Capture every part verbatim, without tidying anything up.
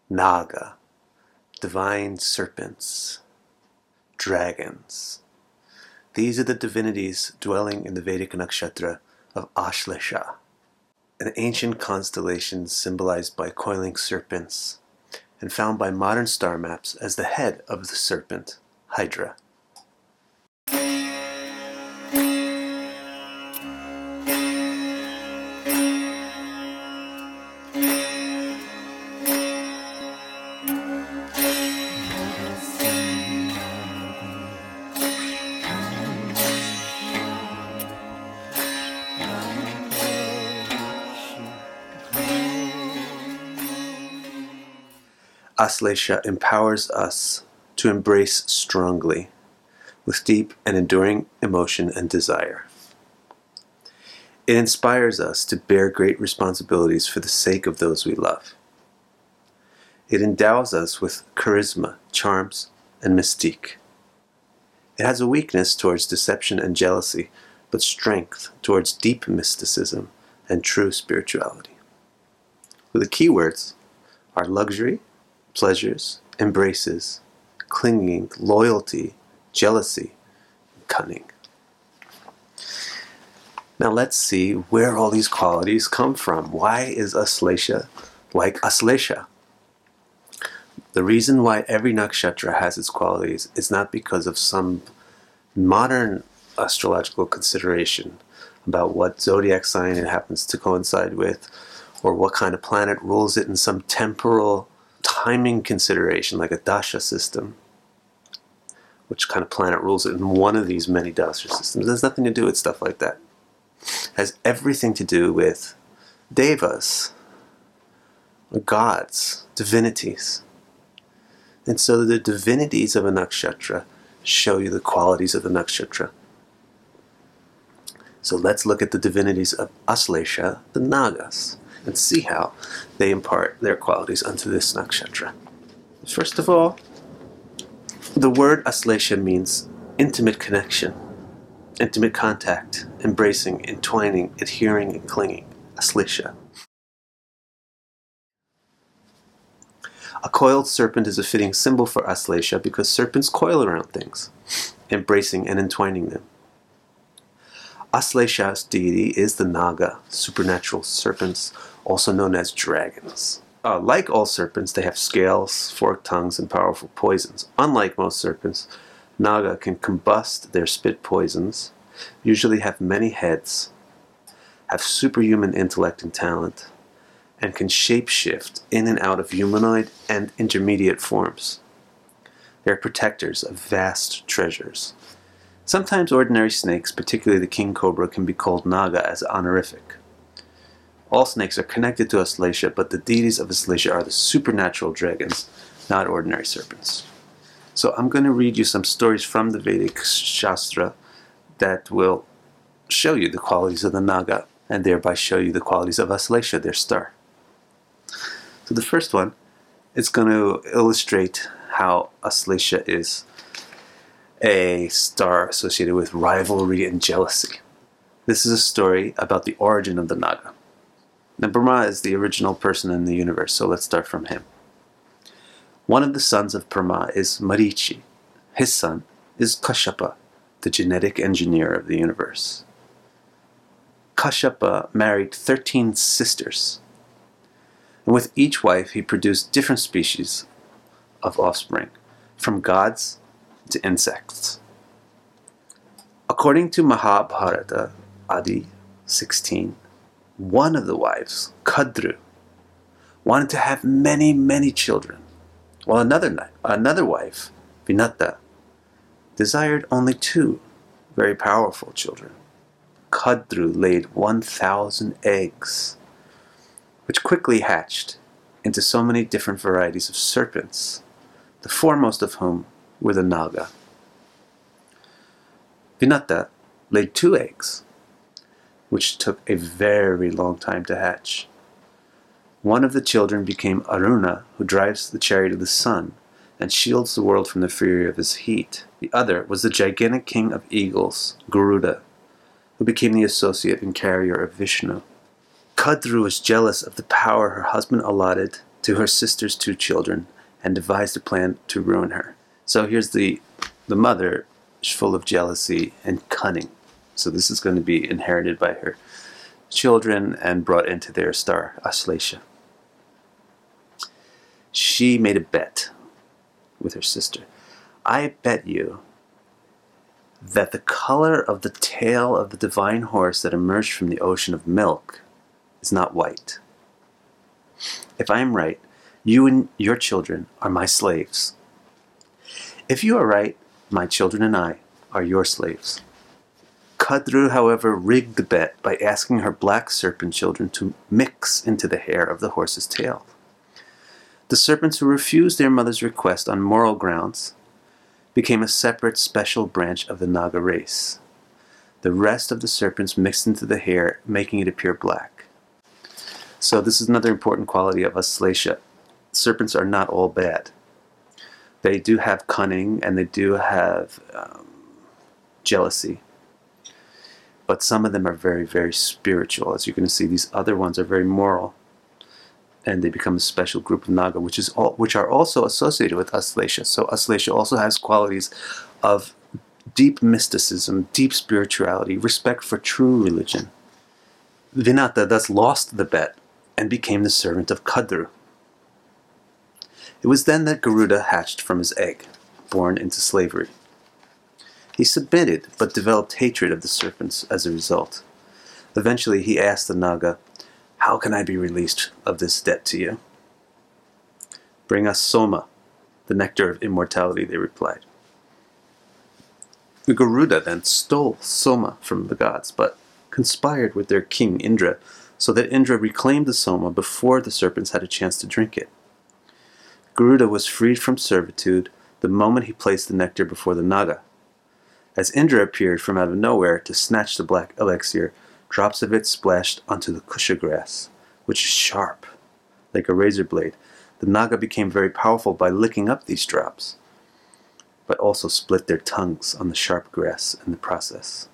Naga, divine serpents, dragons. These are the divinities dwelling in the Vedic nakshatra of Ashlesha, an ancient constellation symbolized by coiling serpents and found by modern star maps as the head of the serpent, Hydra. Aslesha empowers us to embrace strongly, with deep and enduring emotion and desire. It inspires us to bear great responsibilities for the sake of those we love. It endows us with charisma, charms, and mystique. It has a weakness towards deception and jealousy, but strength towards deep mysticism and true spirituality. The keywords are luxury, pleasures, embraces, clinging, loyalty, jealousy, and cunning. Now let's see where all these qualities come from. Why is Aslesha like Aslesha? The reason why every nakshatra has its qualities is not because of some modern astrological consideration about what zodiac sign it happens to coincide with, or what kind of planet rules it in some temporal timing consideration, like a dasha system. Which kind of planet rules it in one of these many dasha systems. It has nothing to do with stuff like that. It has everything to do with devas, gods, divinities. And so the divinities of a nakshatra show you the qualities of the nakshatra. So let's look at the divinities of Aslesha, the Nagas, and see how they impart their qualities unto this nakshatra. First of all, the word Aslesha means intimate connection, intimate contact, embracing, entwining, adhering, and clinging. Aslesha. A coiled serpent is a fitting symbol for Aslesha because serpents coil around things, embracing and entwining them. Aslesha's deity is the Naga, supernatural serpents, also known as dragons. Uh, like all serpents, they have scales, forked tongues, and powerful poisons. Unlike most serpents, Naga can combust their spit poisons, usually have many heads, have superhuman intellect and talent, and can shapeshift in and out of humanoid and intermediate forms. They are protectors of vast treasures. Sometimes ordinary snakes, particularly the king cobra, can be called Naga as honorific. All snakes are connected to Aslesha, but the deities of Aslesha are the supernatural dragons, not ordinary serpents. So I'm going to read you some stories from the Vedic Shastra that will show you the qualities of the Naga, and thereby show you the qualities of Aslesha, their star. So the first one is going to illustrate how Aslesha is a star associated with rivalry and jealousy. This is a story about the origin of the Naga. Now, Brahma is the original person in the universe, so let's start from him. One of the sons of Brahma is Marichi. His son is Kashyapa, the genetic engineer of the universe. Kashyapa married thirteen sisters, and with each wife he produced different species of offspring, from gods to insects. According to Mahabharata, Adi sixteen, one of the wives, Kadru, wanted to have many, many children, while another, another wife, Vinata, desired only two very powerful children. Kadru laid one thousand eggs, which quickly hatched into so many different varieties of serpents, the foremost of whom were the Naga. Vinata laid two eggs, which took a very long time to hatch. One of the children became Aruna, who drives the chariot of the sun and shields the world from the fury of his heat. The other was the gigantic king of eagles, Garuda, who became the associate and carrier of Vishnu. Kadru was jealous of the power her husband allotted to her sister's two children and devised a plan to ruin her. So here's the, the mother, full of jealousy and cunning. So this is going to be inherited by her children and brought into their star, Aslesha. She made a bet with her sister. I bet you that the color of the tail of the divine horse that emerged from the ocean of milk is not white. If I am right, you and your children are my slaves. If you are right, my children and I are your slaves. Kadru, however, rigged the bet by asking her black serpent children to mix into the hair of the horse's tail. The serpents who refused their mother's request on moral grounds became a separate special branch of the Naga race. The rest of the serpents mixed into the hair, making it appear black. So this is another important quality of Aslesha. Serpents are not all bad. They do have cunning and they do have um, jealousy. But some of them are very, very spiritual. As you're going to see, these other ones are very moral. And they become a special group of Naga, which is all, which are also associated with Aslesha. So Aslesha also has qualities of deep mysticism, deep spirituality, respect for true religion. Vinata thus lost the bet and became the servant of Kadru. It was then that Garuda hatched from his egg, born into slavery. He submitted, but developed hatred of the serpents as a result. Eventually, he asked the Naga, "How can I be released of this debt to you?" "Bring us Soma, the nectar of immortality," they replied. The Garuda then stole Soma from the gods, but conspired with their king Indra, so that Indra reclaimed the Soma before the serpents had a chance to drink it. Garuda was freed from servitude the moment he placed the nectar before the Naga. As Indra appeared from out of nowhere to snatch the black elixir, drops of it splashed onto the kusha grass, which is sharp, like a razor blade. The Naga became very powerful by licking up these drops, but also split their tongues on the sharp grass in the process.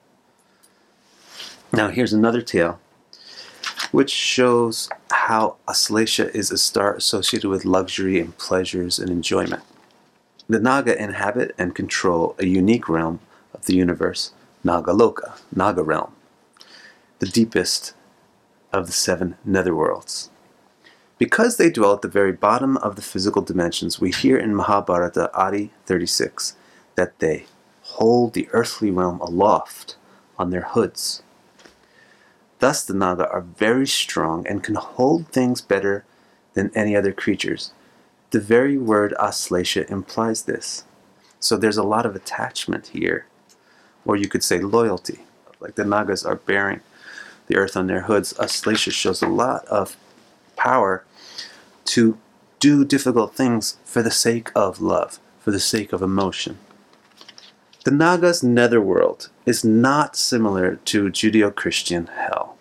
Now here's another tale, which shows how Aslesha is a star associated with luxury and pleasures and enjoyment. The Naga inhabit and control a unique realm of the universe, Nagaloka, Naga realm, the deepest of the seven netherworlds. Because they dwell at the very bottom of the physical dimensions, we hear in Mahabharata Adi thirty-six that they hold the earthly realm aloft on their hoods. Thus the Naga are very strong and can hold things better than any other creatures. The very word Aslesha implies this. So there's a lot of attachment here, or you could say loyalty. Like the Nagas are bearing the earth on their hoods. Aslesha shows a lot of power to do difficult things for the sake of love, for the sake of emotion. The Naga's netherworld is not similar to Judeo-Christian hell.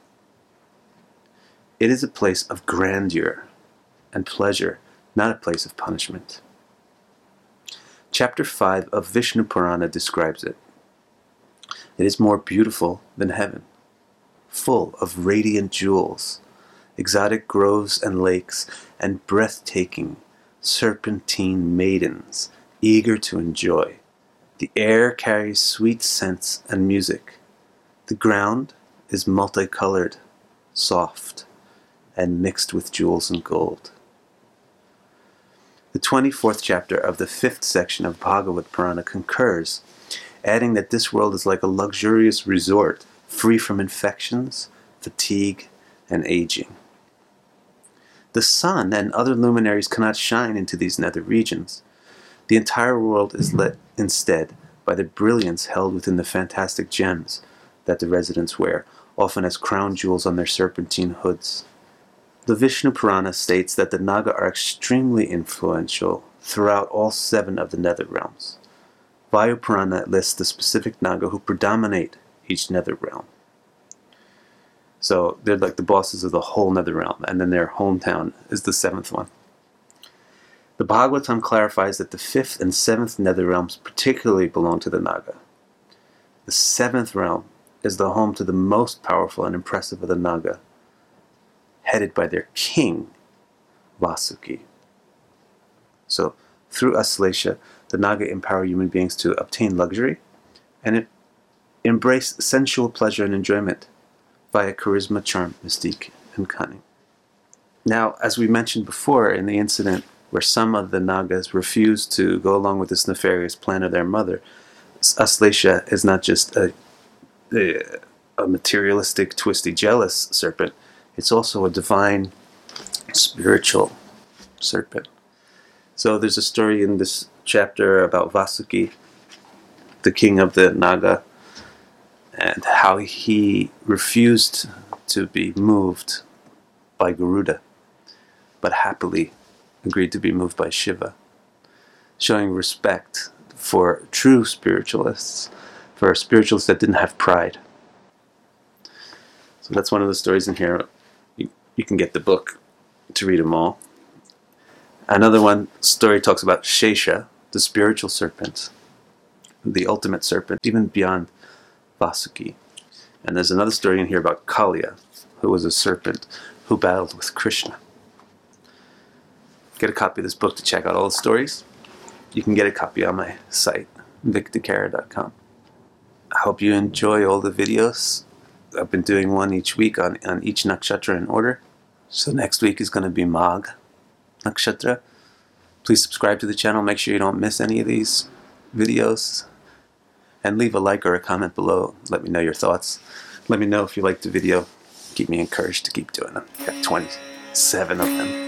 It is a place of grandeur and pleasure, not a place of punishment. Chapter five of Vishnu Purana describes it. It is more beautiful than heaven, full of radiant jewels, exotic groves and lakes, and breathtaking serpentine maidens eager to enjoy. The air carries sweet scents and music. The ground is multicolored, soft, and mixed with jewels and gold. The twenty-fourth chapter of the fifth section of Bhagavad Purana concurs, adding that this world is like a luxurious resort, free from infections, fatigue, and aging. The sun and other luminaries cannot shine into these nether regions. The entire world is lit instead by the brilliance held within the fantastic gems that the residents wear, often as crown jewels on their serpentine hoods. The Vishnu Purana states that the Naga are extremely influential throughout all seven of the nether realms. Vayu Purana lists the specific Naga who predominate each nether realm. So they're like the bosses of the whole nether realm, and then their hometown is the seventh one. The Bhagavatam clarifies that the fifth and seventh nether realms particularly belong to the Naga. The seventh realm is the home to the most powerful and impressive of the Naga, headed by their king, Vasuki. So, through Aslesha, the Naga empower human beings to obtain luxury and it embrace sensual pleasure and enjoyment via charisma, charm, mystique, and cunning. Now, as we mentioned before in the incident where some of the Nagas refused to go along with this nefarious plan of their mother, Aslesha is not just a, a, a materialistic, twisty, jealous serpent. It's also a divine, spiritual serpent. So there's a story in this chapter about Vasuki, the king of the Naga, and how he refused to be moved by Garuda, but happily agreed to be moved by Shiva, showing respect for true spiritualists, for spiritualists that didn't have pride. So that's one of the stories in here. You, you can get the book to read them all. Another one story talks about Shesha, the spiritual serpent, the ultimate serpent, even beyond Vasuki. And there's another story in here about Kalia, who was a serpent who battled with Krishna. Get a copy of this book to check out all the stories. You can get a copy on my site, vic decara dot com. I hope you enjoy all the videos. I've been doing one each week on, on each nakshatra in order. So next week is going to be Magh Nakshatra. Please subscribe to the channel. Make sure you don't miss any of these videos. And leave a like or a comment below. Let me know your thoughts. Let me know if you liked the video. Keep me encouraged to keep doing them. Got twenty-seven of them.